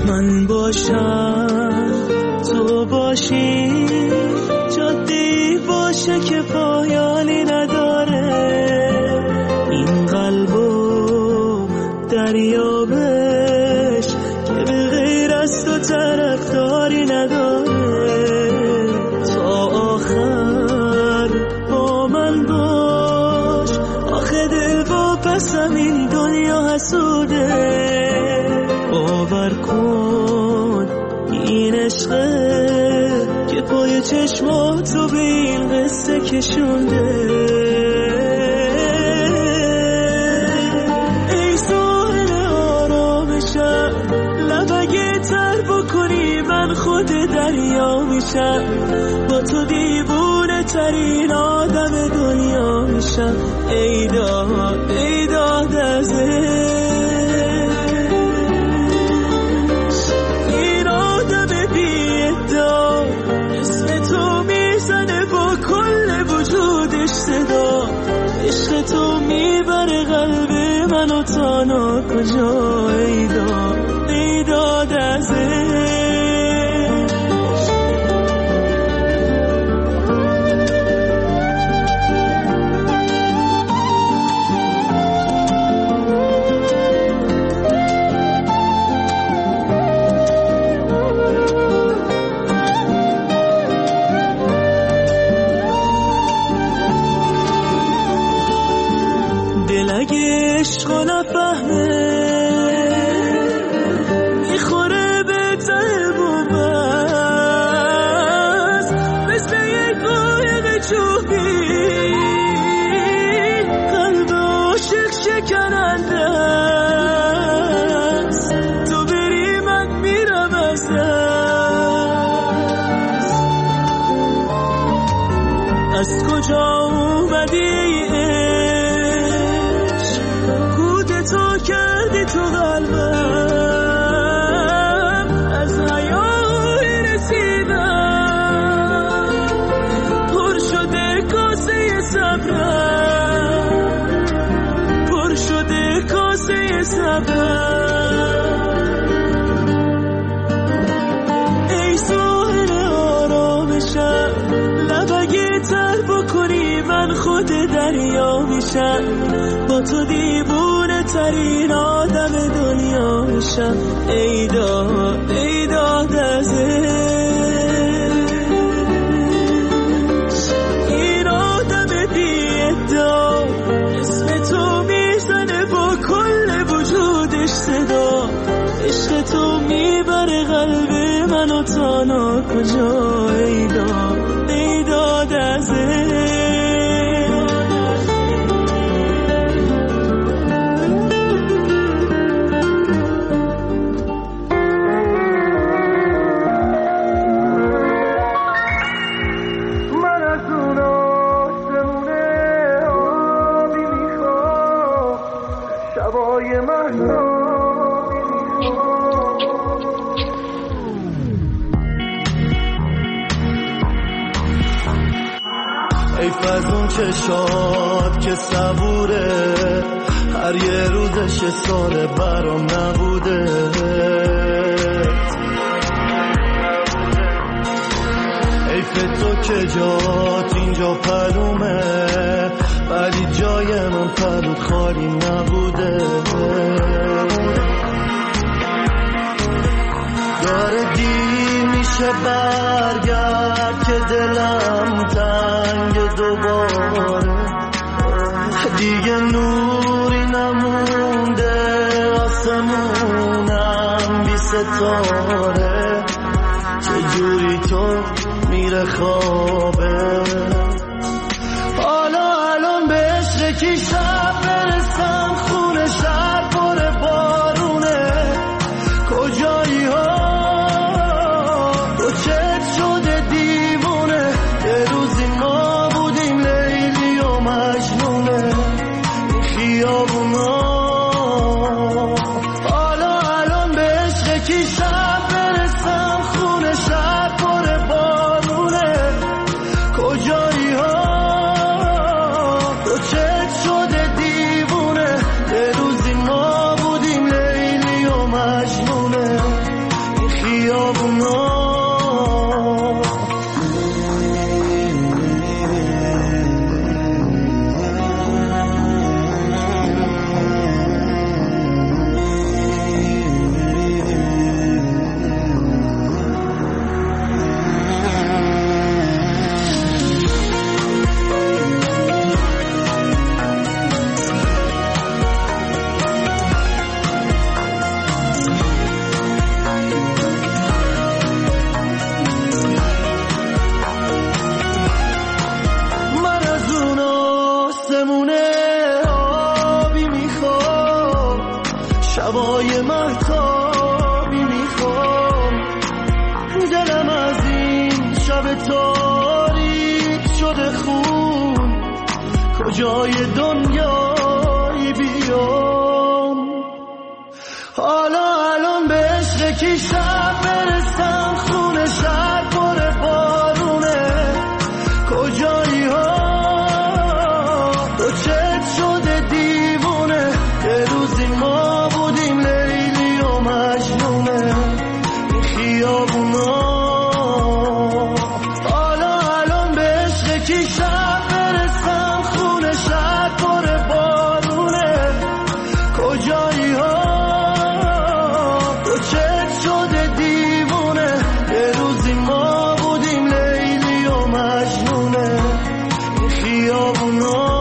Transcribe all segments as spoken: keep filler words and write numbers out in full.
من باشم تو باشی، جاده‌ای باشه که پایانی نداره، این قلبو دریابش که به غیر از تو طرفداری نداره، تا آخر با من باش، آخه دل با پسم این دنیا حسوده، باور کن این عشقه که پای چشماتو به این قصه کشونده. ای ساحل آرامشم، لبگه تر بکنی من خود دریا میشم، با تو دیوونه ترین آدم دنیا میشم. ای داد ای داد از این آدم بی ادعا، اسم تو میزنه با کل وجودش صدا، عشق تو میبره قلب منو تا ناکجا. ای داد ای داد از اگه عشق نفهمه میخوره به ته بومست، مثل یک قایق چوبی قلب عاشق شکننده است، تو بری من میرم از دست. از کجا اومدی تو کردی تو قلبم، از حیای رسیدم پر شده کاسه صبرم، پر شده کاسه صبرم. ای ساحل آرامشم، لبگه تر بکنی من خود دریا میشم، با تو دیوونه ترین آدم دنیا میشم. ای داد ای داد از این آدم بی ادعا، اسم تو میزنه با کل وجودش صدا، عشق تو میبره قلب منو تا ناکجا. ای داد ای داد از حیف از اون چشات که صبوره، هر یه روزش سال برام نبوده، حیف تو که جات اینجا پلومه، ولی جای من پلوت خالی نبوده، داره دیر میشه برگرد که دلم تنگ دوباره، دیگه نوری نمونده آسمونم بی ستاره، چجوری تو میره خوابه، حالا الان بهش رکی شب برسم خونه شهر پر بارونه، کجایی ها تو چت شده دیوونه، یه روزی ما بودیم لیلی و مجنونه این خیابونا، حالا الان بهش رکی شب برسم خونه شهر پر بارونه، کجایی ها تو چت شده دیوونه، یه روزی ما بودیم لیلی و مجنونه کجای دنیایی بیام. حالا الان به عشق کی شب برسم، خونه شهر پر بارونه، کجایی ها تو چت شده دیوونه، یه روزی ما بودیم لیلی و مجنونه این خیابونا. حالا الان به عشق کی شب برسم، خونه شهر پر بارونه، کجایی ها تو چت شده دیوونه، یه روزی ما بودیم لیلی و مجنونه این خیابونا.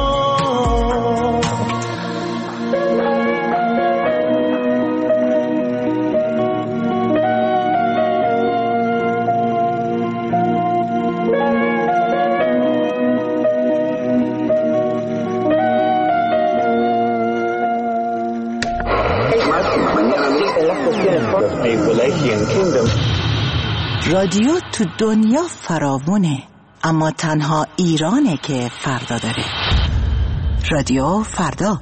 رادیو تو دنیا فراوونه، اما تنها ایرانه که فردا داره. رادیو فردا.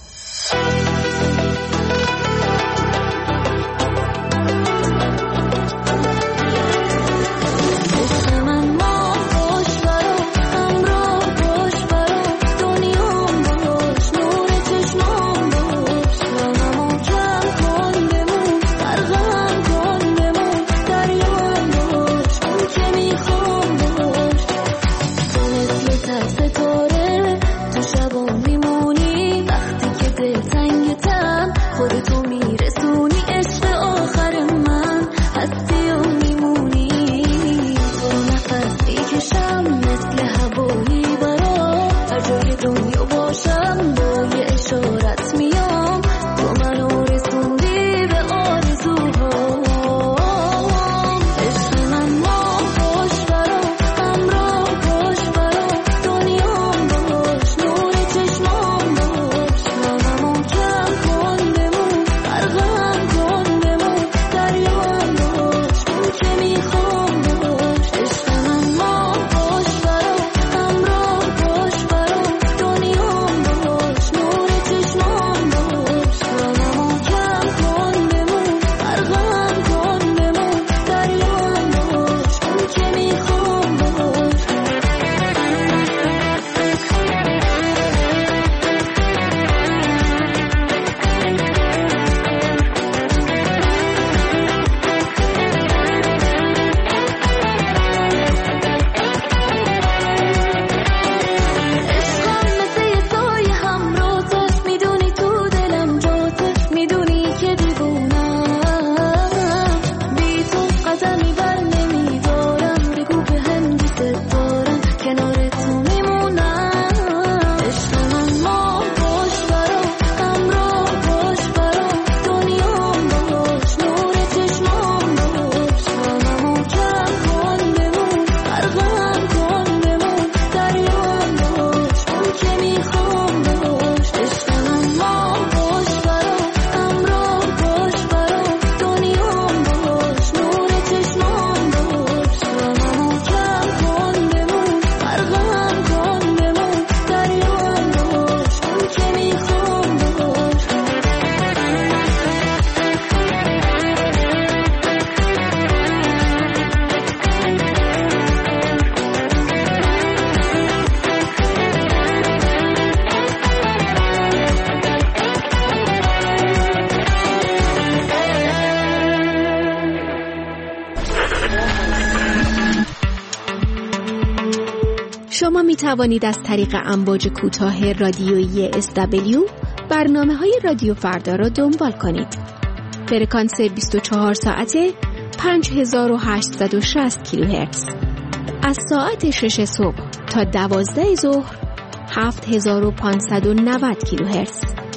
شما می توانید از طریق امواج کوتاه رادیویی اس دبلیو برنامه‌های رادیو فردا را دنبال کنید. فرکانس بیست و چهار ساعته پنج هزار و هشتصد و شصت کیلوهرتز. از ساعت شش صبح تا دوازده ظهر هفت هزار و پانصد و نود کیلوهرتز.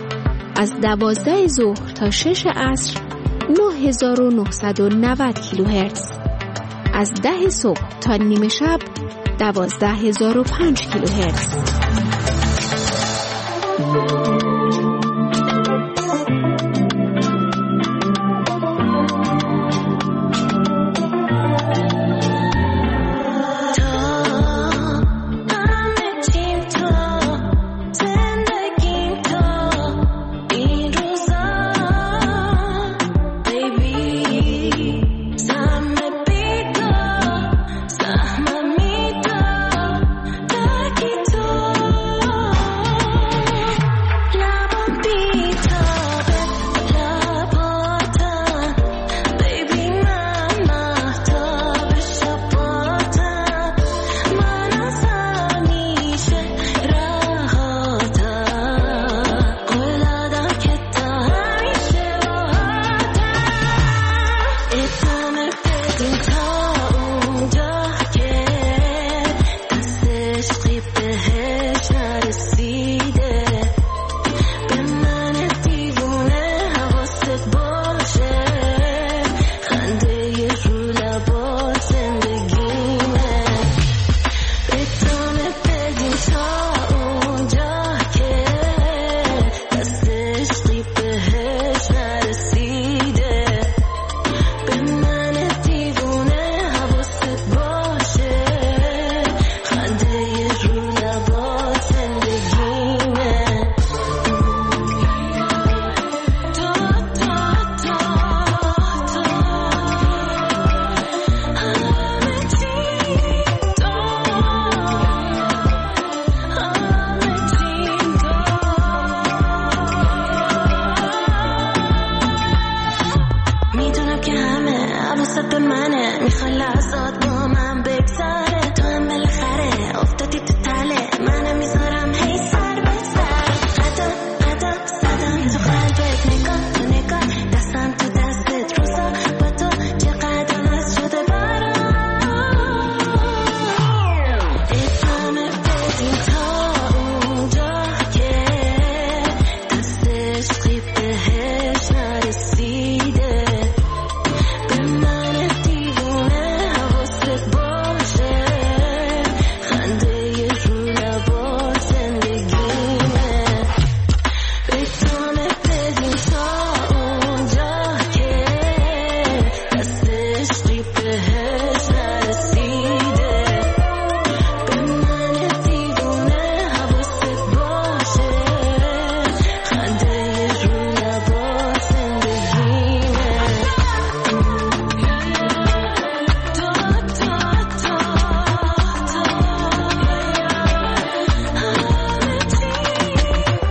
از دوازده ظهر تا شش عصر نه هزار و نهصد و نود کیلوهرتز. از ده صبح تا نیمه شب دوازده هزار و پنج کیلوهرتز. تا همه چیم تا منه، میخوای لحظات با من بگذاره، تو هم بالاخره افتادی تو تله، منم میذارم هی سر به سر، قدم قدم زدم تو قلبت، نگاه تو نگاه دستم تو دستت، روزا با تو چقدر عوض شده برام، ادامه بدیم تا اونجا که دست عشقی بهش نرسیده، به من دیوونه حواست باشه، خنده یه رو لبات زندگیمه، ادامه بدیم تا اونجا که دست عشقی بهش نرسیده، به من دیوونه حواست باشه، خنده یه رو لبات زندگیمه. تا تا تا تا همه چی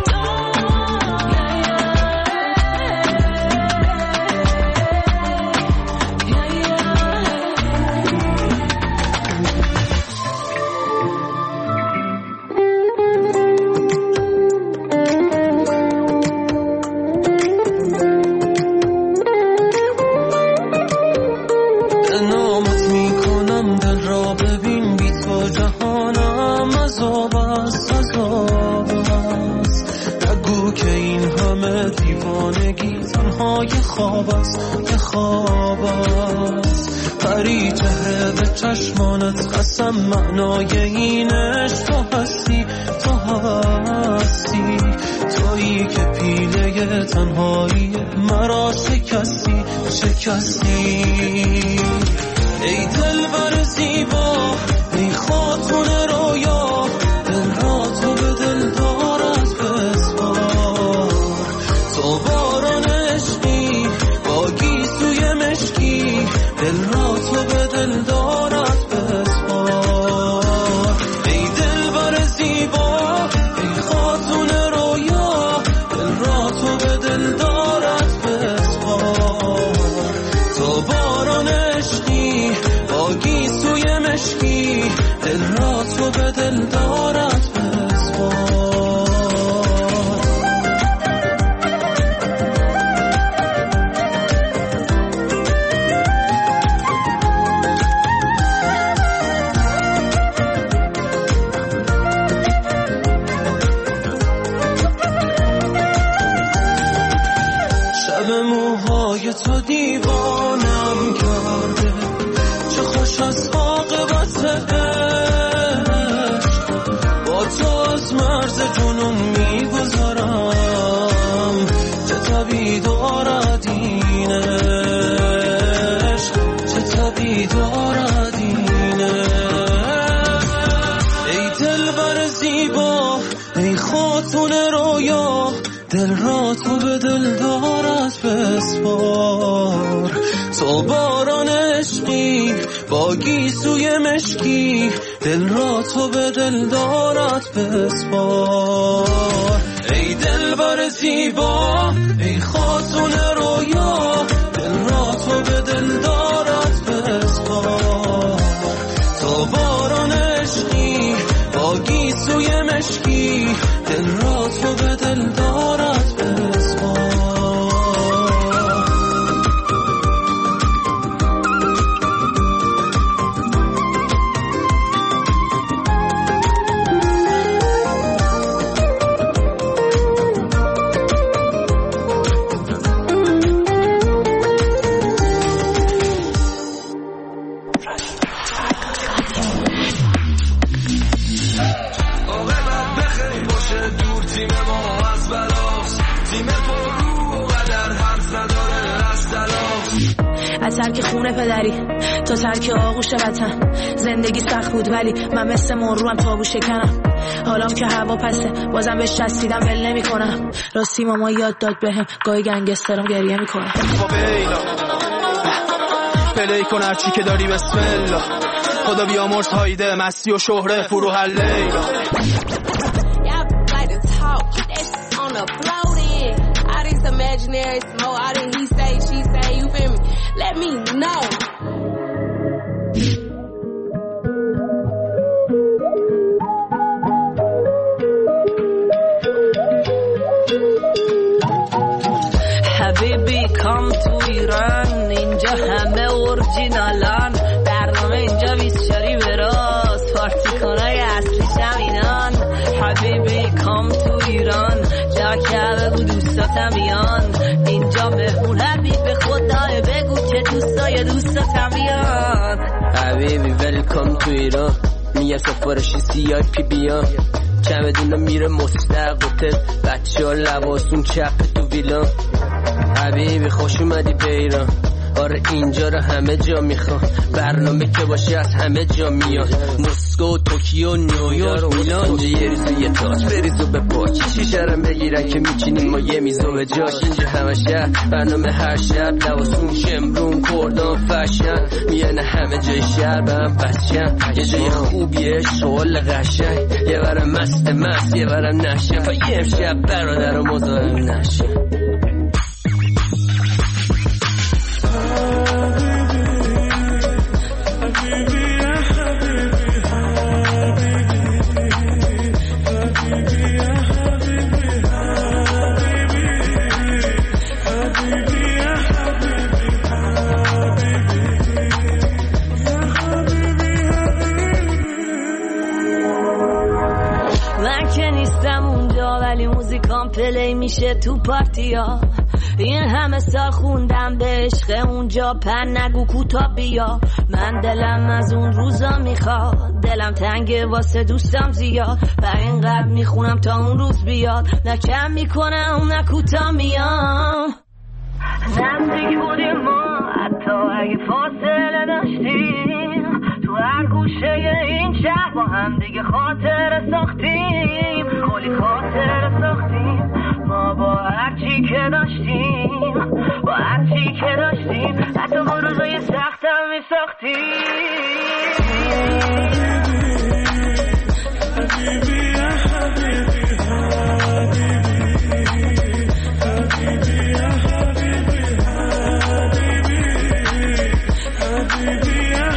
نامت میکنم دل را ببین، بی تو جهانم عذاب است عذاب است، نگو که این همه دیوانگی تنها یه خواب است یه خواب است، پری چهره به چشمانت قسم معنای این عشق تو هستی تو هستی، تویی که پیله تنهایی مرا شکستی شکستی، ای دلبر زیبا ای خاتون رویا، دل را تو به دل دارد بسپار، تو باران عشقی با گیسوی مشکی، دل را تو به دل دارد بسپار، ای دلبر زیبا ای خاتون رویا، دل را تو به دل دارد بسپار، تو باران عشقی با گیسوی مشکی، دل را تو به دل دارد بسپار. شب موهای تو دیوانم کرده، چه خوش از عاقبت عشق، با تو از مرز جنون میگذارم، چه طبیع دارد این عشق، چه طبیع دارد این عشق، ای دلبر زیبا ای خاتون رویا، دل را تو به دل دارد بسپار، تو باران عشقی با گیسوی مشکی، دل را تو به دل دارد بسپار، ای دلبر زیبا ای خاتون رویا، دل را تو به دل دارد بسپار، تو باران عشقی با گیسوی مشکی، دل را تو به دل دارد بسپار. از ترک خونه پدری تا ترک آغوش وطن، زندگی سخت بود ولی من مثل مروم تابو شکنم، حالام که هوا پسه بازم بهش چسبیدم ول نمی کنم، راستی ماما یاد داد بهم گاهی گنگسترم گریه میکنه، پلی کن هرچی که داری بسم الله، خدا بیامرز هایده مستی و شهره فرو حل لیلا. Imaginary smoke, I didn't he say, she say, you feel me? Let me know. همه اورجینالان برنامه اینجا بیسچاری براست پارتی کنای اصلیش همینان حبیبی کام تو ایران جا که بگو دوستاتم بیان اینجا مهمون حبیب خدای بگو که دوستای دوستاتم بیان حبیبی ویلکام تو ایران میگه سفارشی سی آی پی بیان چمدونا میره مستق هتل بچه ها لباسون چپ تو ویلان حبیبی خوش اومدی به ایران آره اینجا رو همه جا میخوام برنامه که باشه از همه جا میاد مسکو توکیو نیویورک میلان اینجا یه ریزو یه تاج بریزو به پاچ شیشرم بگیرن که میچینیم ما یه میزو به جاش اینجا همه شهر برنامه هر شب لباسون شمرون کردان فشن میانه همه جای شهر به هم بچن یه جای خوبیه شغل قشنگ یه برم مست مست یه برم نشه فا یه امشب برادر و مزاحم نشه پلی میشه تو پارتیا این همه سال خوندم به عشق اونجا پر نگو کوتا بیا من دلم از اون روزا میخواد دلم تنگه واسه دوستم زیاد و اینقدر میخونم تا اون روز بیاد نه کم میکنم نه کوتا میام نزدیک بودیم ما حتی اگه فاصله داشتیم تو هر گوشه این شهر با هم دیگه خاطر ساختیم کلی خاطر ساختیم ما با هرچی که داشتیم با هرچی که داشتیم حتی با روزای سختم می ساختیم حبیبی یا حبیبی حبیبی یا حبیبی حبیبی یا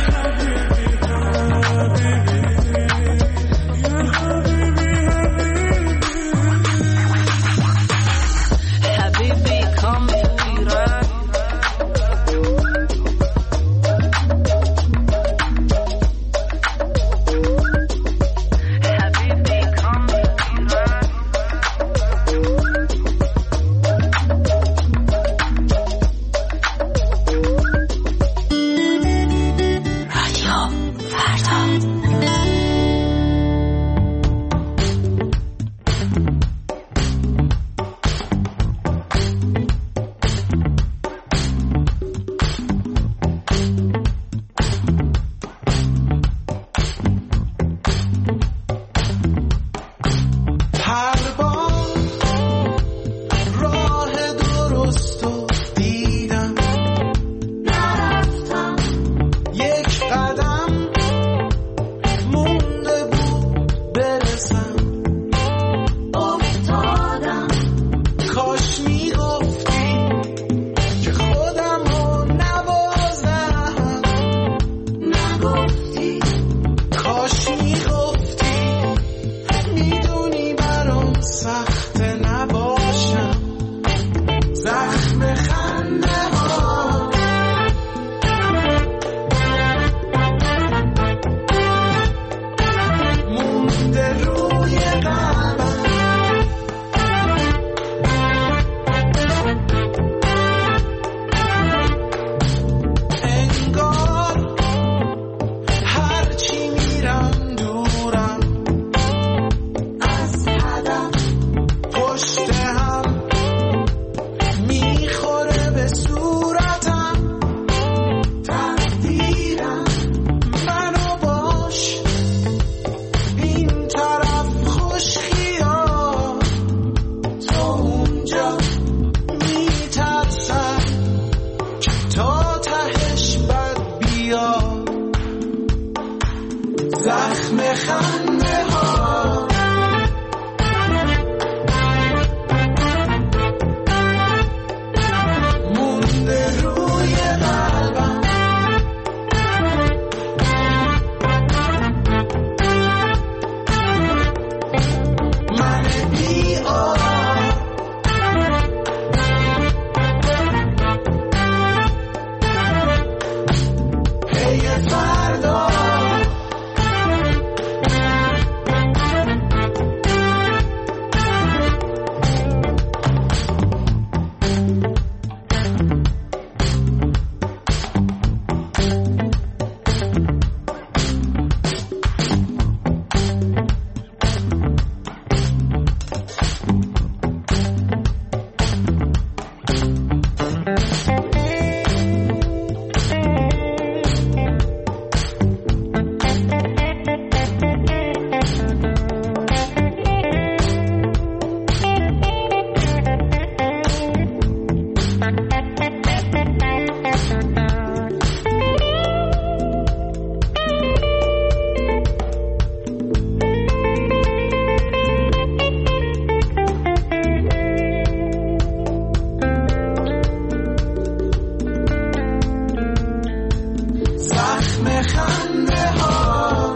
زخم خنده ها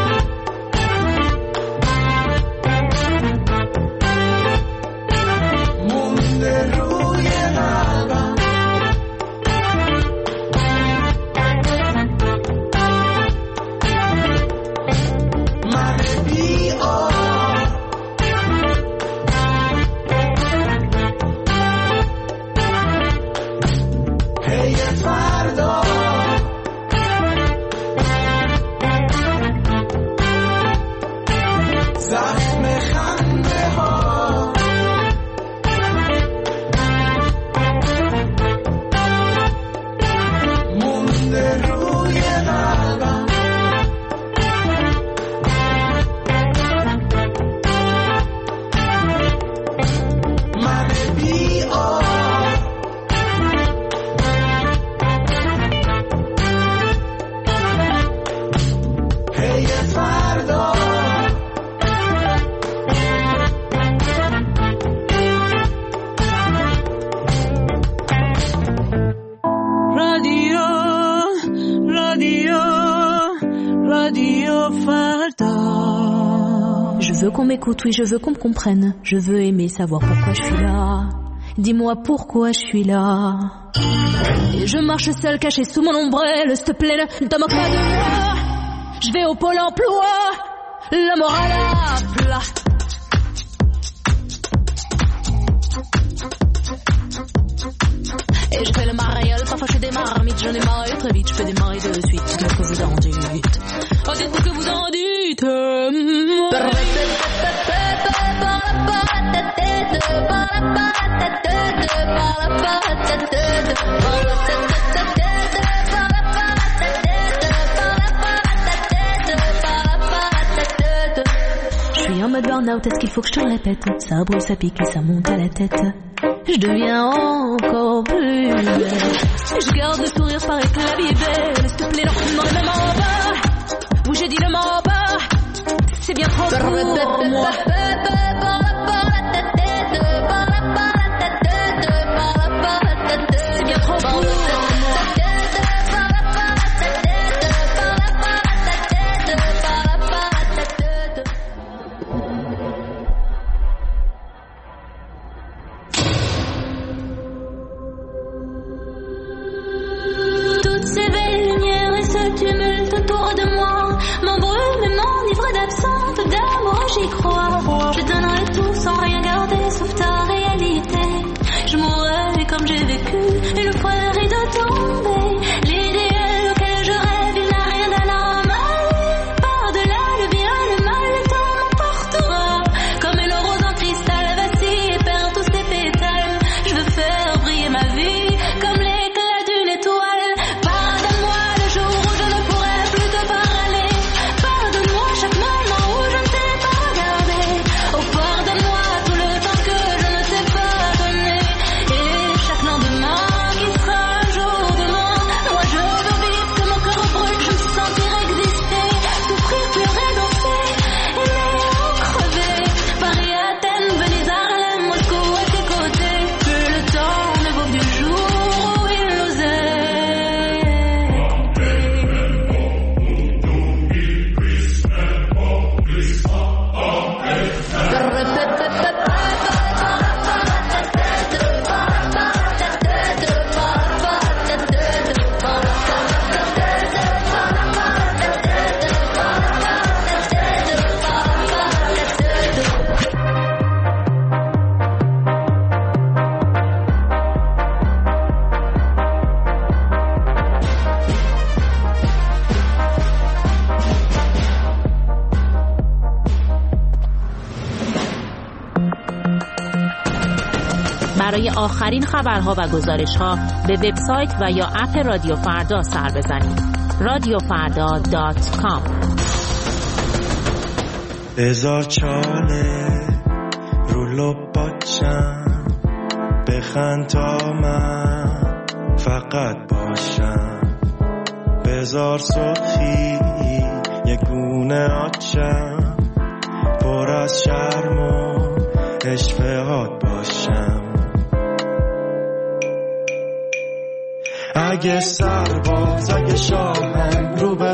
مونده روی قلبم من بی آر هی فردا زخم خنده ها مونده روی قلبم من بی آر هی فردا رادیو رادیو رادیو فردا. Je veux qu'on m'écoute, oui, je veux qu'on me comprenne. Je veux aimer, savoir pourquoi je suis là. Dis-moi pourquoi je suis là. Et je marche seule, cachée sous mon ombrelle. S'il te plaît, ne te moque pas de moi. Je vais au pôle emploi, la morale à plat. Et je fais le mariole, parfois je fais des marmites. J'en ai marre très vite, je fais des maris de suite. Dites-moi que vous en dites. Oh, dites-moi que vous en dites. Je suis en mode burn-out, est-ce qu'il faut que je te le répète? Ça brûle, ça pique et ça monte à la tête. Je deviens encore plus belle. Je garde le sourire, paraît que la vie est belle. S'il te plaît, non, non, ne m'en pas. Où j'ai dit ne m'en pas. C'est bien trop pour moi. C'est bien trop pour moi. Toutes ces belles lumières et ce tumulte autour de moi m'embrument et m'enivrent d'absence, d'amour, j'y crois. Je donnerai tout sans rien garder sauf ta réalité. Je mourrai comme j'ai vécu une fois le rideau tombé. L'idéal auquel je rêve, il n'a rien d'anormal. Par-delà le bien, le mal, le temps m'emportera. Comme une rose en cristal vacille et perd tous ses pétales. Je veux faire briller ma vie comme l'éclat d'une étoile. Pardonne-moi le jour où je ne pourrai plus te parler. Pardonne-moi chaque moment où je ne t'ai pas regardé. Oh, pardonne-moi tout le temps que je ne t'ai pas donné. Et chaque lendemain qui sera un jour demain. Moi je veux vivre que mon cœur brûle, je me sentir exister. Souffrir, pleurer, danser, aimer ou crever. Paris, Athènes, Venise, Harlem, Moscou à tes côtés. Que le temps ne vaut que le jour où il nous برای آخرین خبرها و گزارش‌ها به وبسایت و یا اپ رادیو فردا سر بزنید. رادیو فردا دات کام. بذار چاله رو لپاچم بخند تا من فقط باشم. بذار سخی یه گونه آچم پر از شرم و اشفهات باشم. اگه سرباز اگه شاهم رو به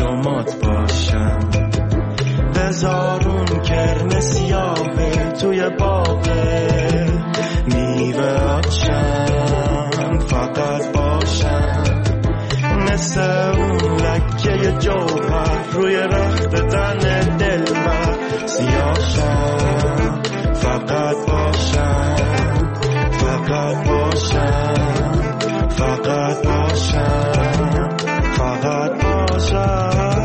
شمات باشم. بذار اون کرم سیاهه توی باغه میوه آچم فقط باشم. مثل اون لکه جوهر روی رخت تن دلبر سیاهشم فقط باشم. فقط باشم فقط باشم فقط باشم.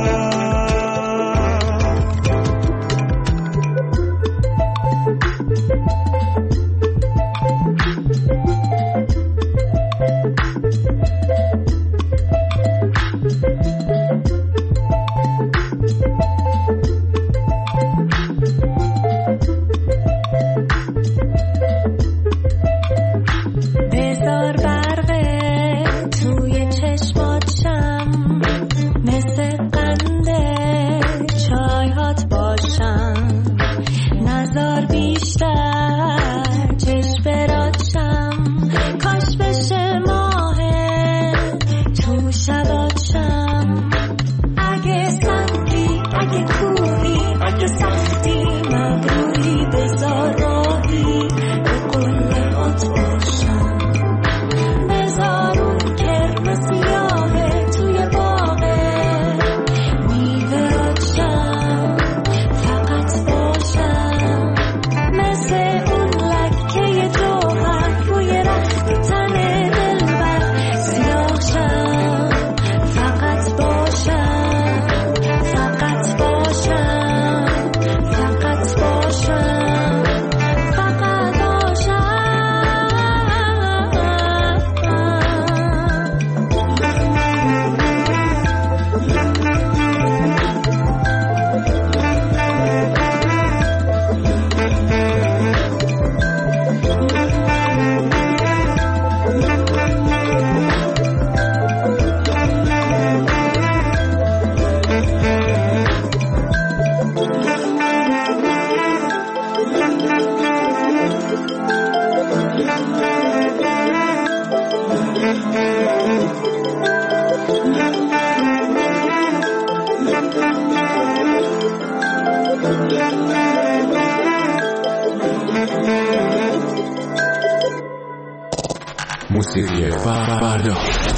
موسیقی فردا.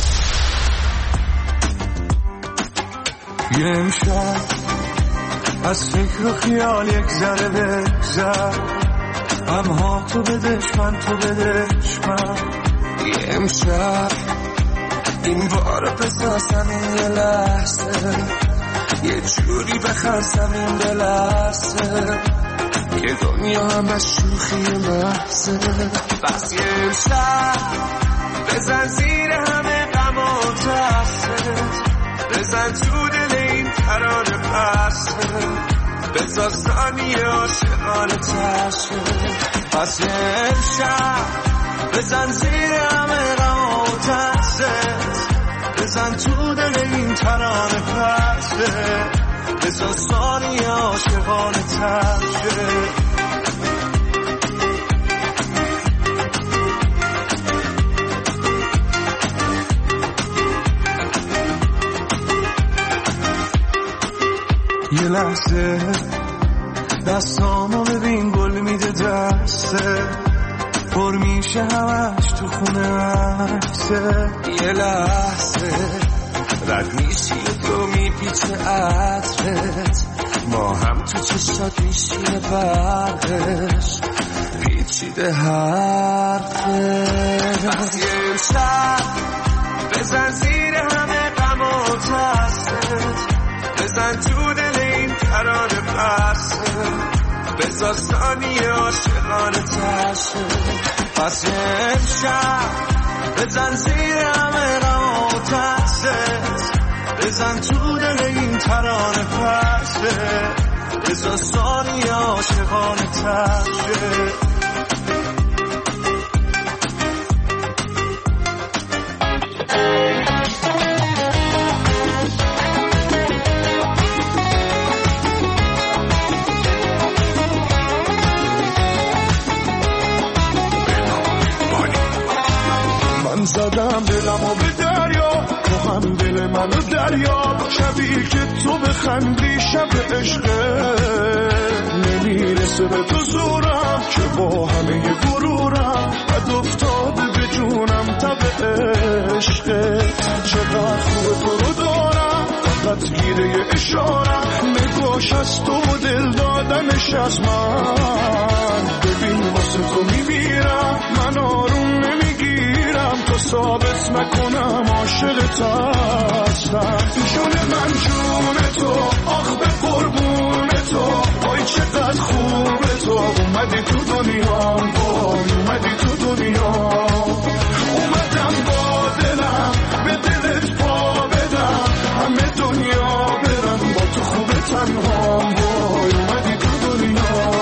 یه امشب از فکر و خیال یک ذره بگذر، غمها تو بدش من تو بدش من. یه امشب این بار بسازم این یه لحظه، یه جوری بخرسم این به لحظه، یه دنیا هم از شوخی محضه. بس یه امشب بزن زیر همه غم و ترست، بزن تو دل این ترانه پسته، بزا ثانیه عاشقانه تشه. پس یه امشب بزن زیر همه غم و ترست، بزن تو دل این ترانه پسته، بزا ثانیه عاشقانه تشه. یه لحظه دستامو ببین گل میده دسته، پر میشه همش تو خونه عکسه. یه لحظه رد میشی تو میپیچه عطرت، ما هم تو چشات میشینه برقش پیچیده حرفت. بس یه امشب بزن زیر همه غم و ترست، بزن تو دل این ترانه پسته، بزا ثانیه عاشقانه تشه. پس یه امشب بزن زیر همه غم و ترست، بزن تو دل این ترانه پسته، بزا ثانیه عاشقانه تشه. زدم دلمو به دریا، تو هم دل منو دریاب، شبی که تو بخندی شب عشقه، نمیرسه به تو زورم که با همه غرورم بد افتاده به جونم تب عشقه. چقدر خوب تو رو دارم فقط گیره اشارم، نگاش از تو و دل دادنش از من. ببین واسه تو میمیرم، من آروم نمیگیرم تا ثابت نکنم عاشقت هستم. جون من جون تو، آخ به قربون تو، وای چقدر خوبه تو، اومدی تو دنیا، وای اومدی تو دنیا. اومدم با دلم به دلت پا بدم، همه دنیا برم با تو خوبه تنها، وای اومدی تو دنیا.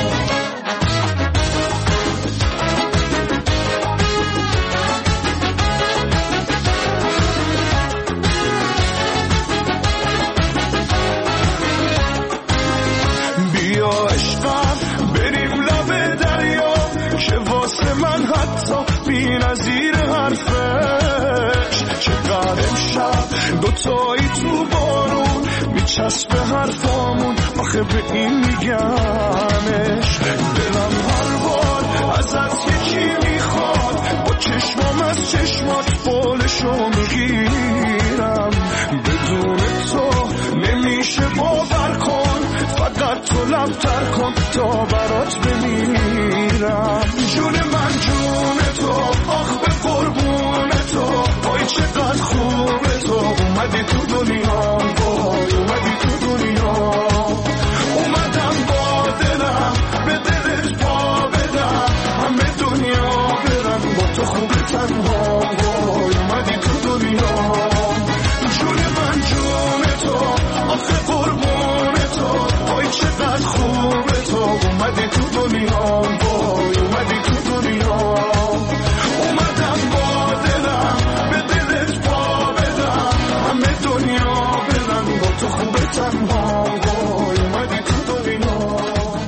بیا عشقم بریم لب دریا، که واسه من حتی بی نظیر حرفش. چقدر امشب دوتایی تو بارون میچسبه حرفامون، آخه به این میگمش. دلم هر بار ازت یکی میخواد، با چشمام از چشمات بالشو میگیرم. بدون تو نمیشه باور کن، فقط تو لبتر کن تا برات بمیرم. جون من جون تو، آخ به قربون تو، وای چقدر خوبه تو، اومدی تو دنیا، وای اومدی تو دنیا. اومدم با دلم به دلت پا بدم، همه دنیا برم با تو خوبه تنها، وای اومدی تو دنیا. جون من جون تو، آخ قربون تو، وای چقدر خوبه تو، اومدی تو دنیا، وای اومدی تو دنیا. اومدم با دلم به دلت پا بدم، همه دنیا برم با تو خوبه تنها، وای اومدی تو دنیا.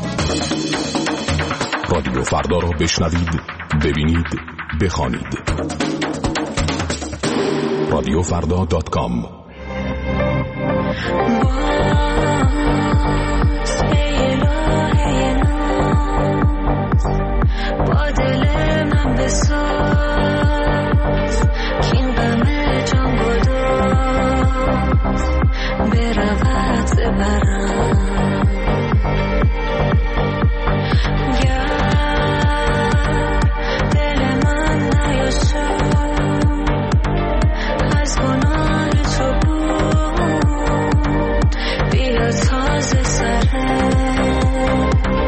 رادیو فردا رو بشنوید، ببینید، بخوانید. رادیو فردا دات کام. با دل من بساز که این غم جان گداز برود برم. گر دل من نیاسود از گناه تو بود، بیا تازه سره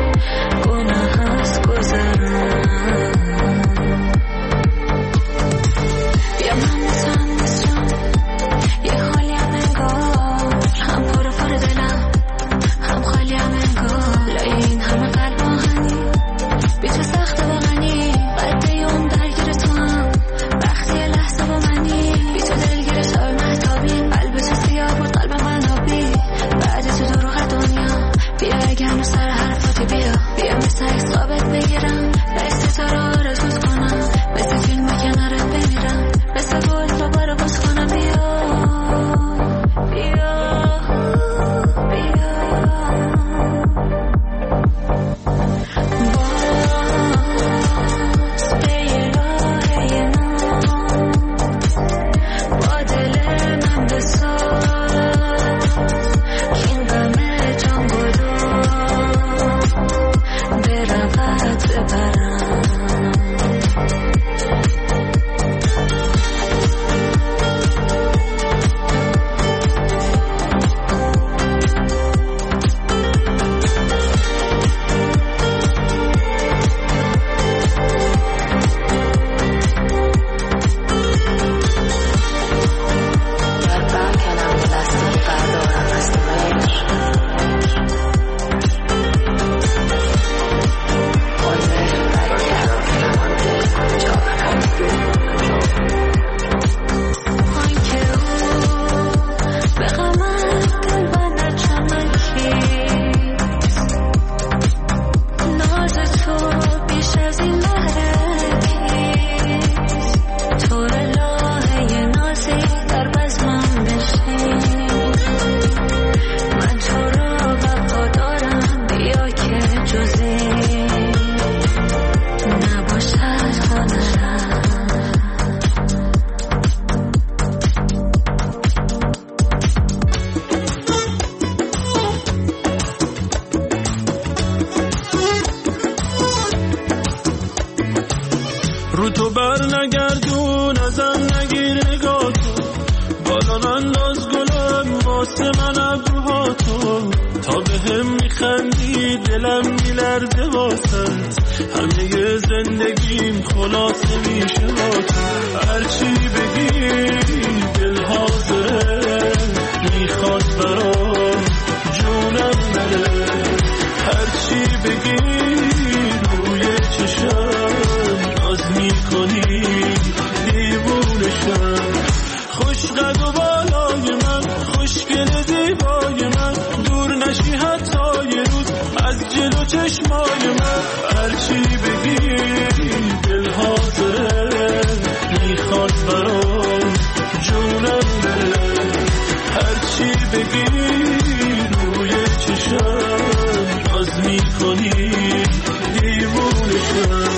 دلم میلرزه واسط، همه زندگیم خلاصه میشه با تو. هرچی بگی دل حاضره، میخواد برام جونم بره. هرچی بگی روی چشم ناز میکنی دیوونشم. خوش قد و بالای من، خوشگل زیبای من، دور نشی حتی یه روز از جلو چشمای من. هرچی بگی دل حاضره، میخواد برام جونم بره. هرچی بگی روی چشم ناز میکنی دیوونشم.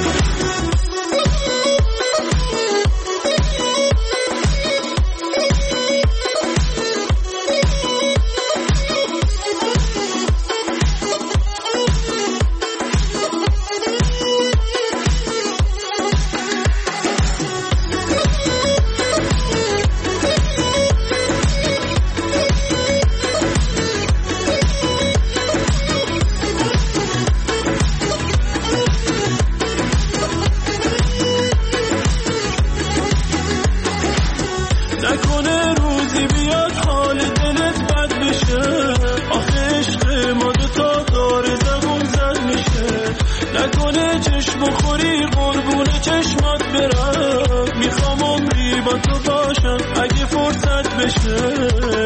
نکنه روزی بیاد حال دلت بد بشه، آخه عشق ما دوتا داره زبون زد میشه. نکنه چشم بخوری قربون چشمات برم، میخوام عمری با تو باشم اگه فرصت بشه.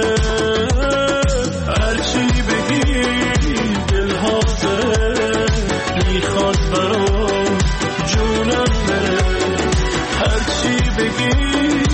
هرچی بگی دل حاضره، میخواد برام جونم بره. هرچی بگی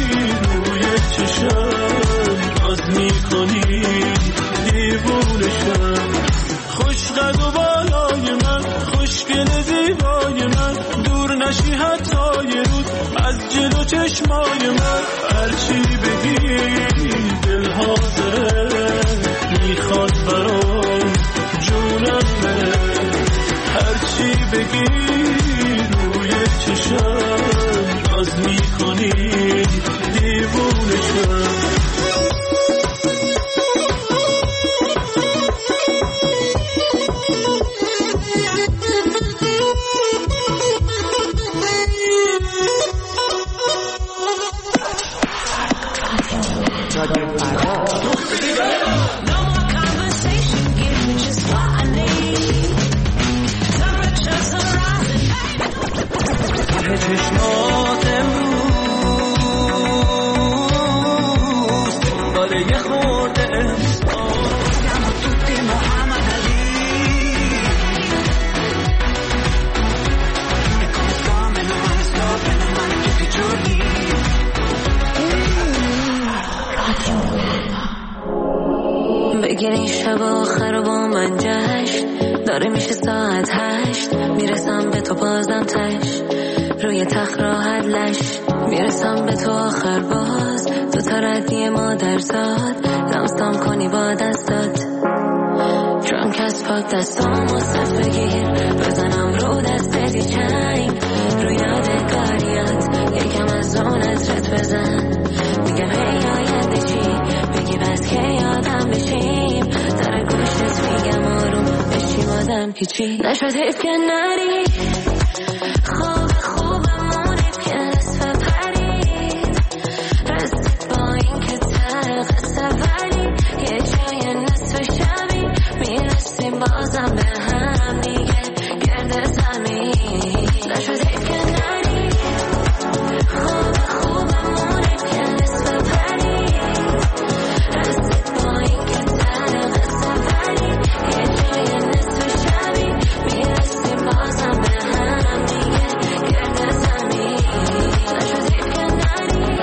ناز میکنی دیوونشم. خوش قد و بالای من، خوشگل زیبای من، دور نشی حتی یه روز از جلو چشمای من. هرچی بگی دل حاضره، میخواد برام جونم بره. هرچی بگی روی چشم ناز میکنی دیوونشم. چشمات امروز دنبال یه خورده احسان توی محمد علی بگیر این شب آخر با من جشن داره میشه ساعت هشت، میرسم به تو بازم تش روی تخت راحت لش، میرسم به تو آخر باز تو تردی مادرزاد لمسم کنی با دستات. درانک از پاک دستام واسط بگیر بزنم رو دست دی چنگ روی یادگاریات یکم از اون ازرت بزن. میگم هی آینده چی بگی بس که یادم بشیم، در گوشت میگم آروم بشیم آدم پیچی نشد حیف که نری. خوب خوبمونید که نصف پرید رسید با این که ته قصه ولی یه جای نصف شبی میرسیم بازم به هم دیگه گرد زمین. نشد حیف که نری. خوب خوبمونید که نصف پرید رسید با این که ته قصه ولی یه جای نصف شبی میرسیم بازم به هم دیگه گرد زمین. نشد حیف که نری.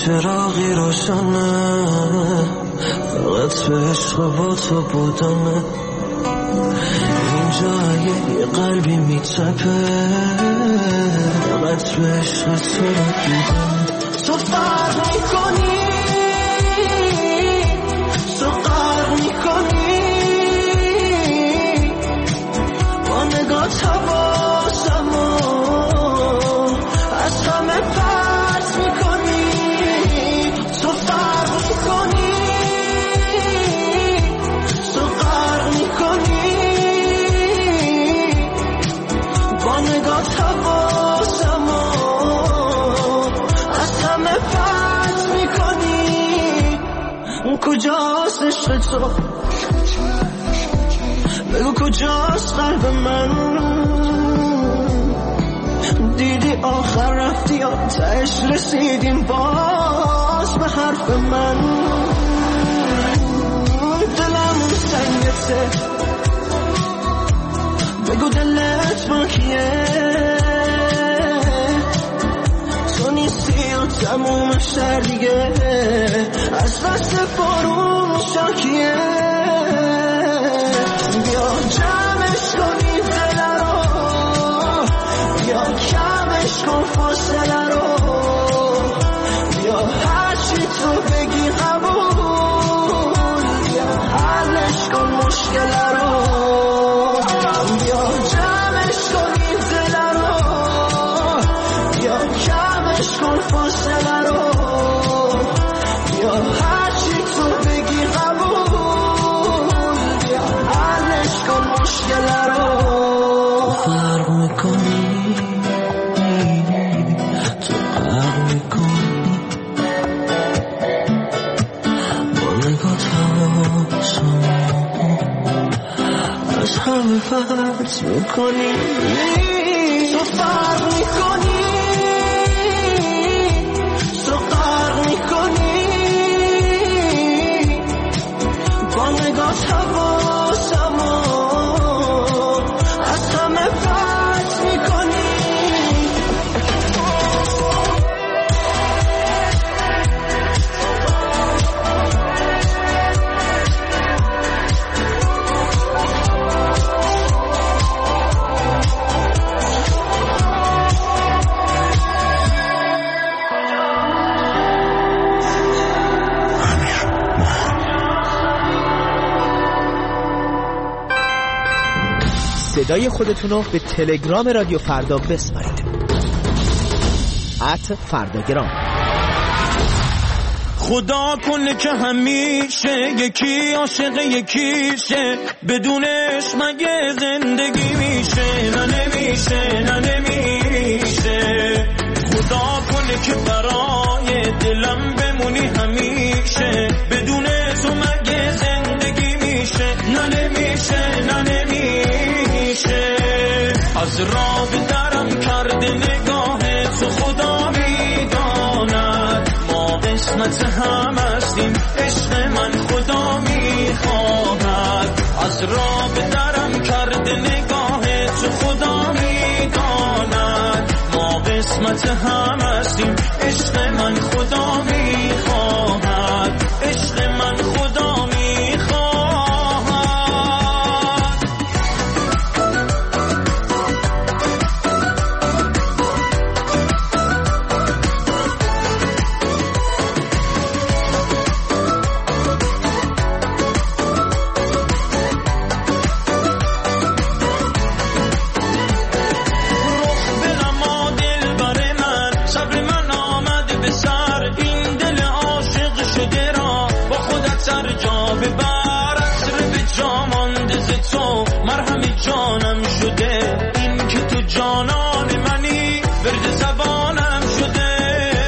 چراغی روشنه، فقط به عشق با تو بودمه. اینجا یه قلبی میتپه، فقط به عشق تو بودم. تو فرق میکنی، تو فرق میکنی با نگاه حواسمو از همه پرت میکنی. تو فرق میکنی، تو فرق میکنی با نگاه حواسمو از همه پرت میکنی. کجاست عشق تو؟ بگو کجاست قلب من؟ دیدی آخر رفتی یا تهش رسیدیم باز به حرف من؟ دلمون سنگته، بگو دلت با کیه؟ تو نیستی و تموم شهر دیگه از دست بارون شاکیه. بیا جمعش کنی دل رو، بیا کمش کن فاصله رو، بیا هرچی تو بگی قبول، بیا حلش کن مشکل رو. بیا جمعش کنی دل رو، بیا کمش کن فاصله رو، بیا هرچی تو بگی قبول، بیا حلش کن مشکل رو. فرق میکنی، تو فرق میکنی با نگاه حواسمو از همه فرق میکنی. تو فرق میکنی، تو فرق میکنی با نگاه حواسمو از همه فرق میکنی. صدای خودتون رو به تلگرام رادیو فردا بسپارید. ات فرداگرام. خدا کنه که همیشه یکی عاشق یکیشه، بدونش مگه زندگی میشه؟ نه نمیشه، نه نمیشه. خدا کنه که برای دلم بمونی همیشه، بدون تو مگه زندگی میشه؟ نه نمیشه، نه نمیشه. از راه به درم کرده نگاه تو خدا میداند، ما قسمت هم هستیم عشق من خدا میخواهد. از راه به درم کرده نگاه تو خدا میداند، ما قسمت هم هستیم عشق من خدا میخواهد، عشق من خدا میخواهد. جانم شده این که تو جانان منی، ورد زبانم شده.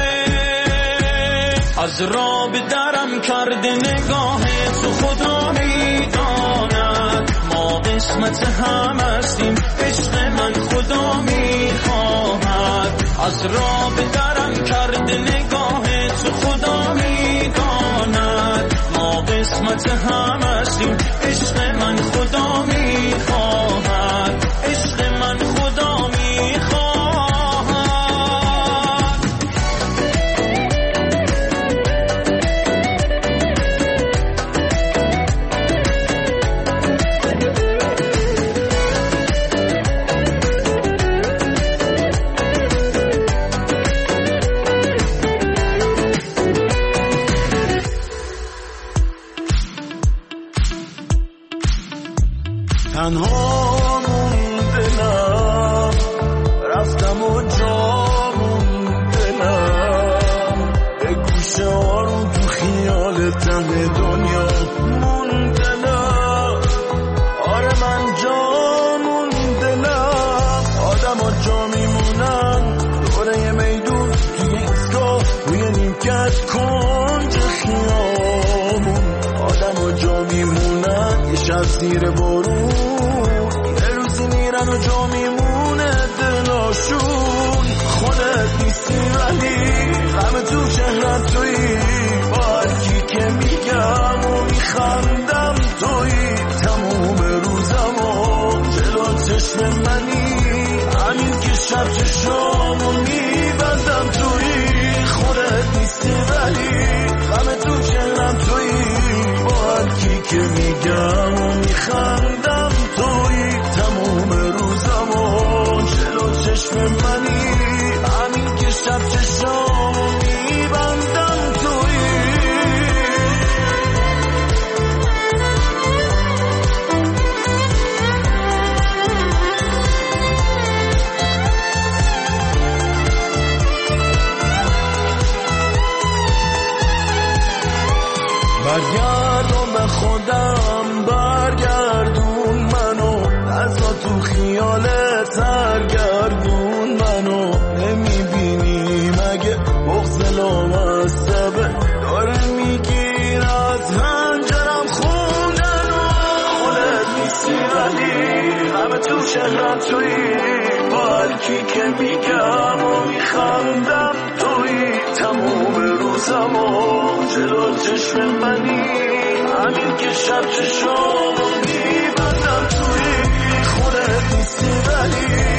از راه به درم کرده نگاه تو خدا میداند، ما قسمت هم هستیم عشق من خدا میخواهد. از راه به درم کرده نگاه تو خدا میداند، ما قسمت هم هستیم عشق من خدا میخواهد، عشق من خدا میخواهد. زیر بارون، یه روزی میرن و جا میمونه دلاشون. خودت نیستی ولی غم تو چهرت تویی، با هرکی که میگم و میخندم تویی. تموم روزمو جلو چشم منی، همین که شب چشامو میبندم تویی. خودت نیستی ولی غم تو چهرم تویی، با هرکی که میگم و میخندم تویی. تموم روزمو جلو چشم منی، همین که شب چشامو میبندم تویی. برگردون به خودم، برگردون منو، نزا تو خیالت سرگردون منو. نمیبینی مگه بغض لامصبه داره میگیر از هنجرم خوندنو. خودت نیستی ولی همه تو شهرم تویی، با هرکی که میگم و میخندم تویی. تموم روزمو جلو چشم منی، همین که شب چشامو میبندم تویی. خودت نیستی ولی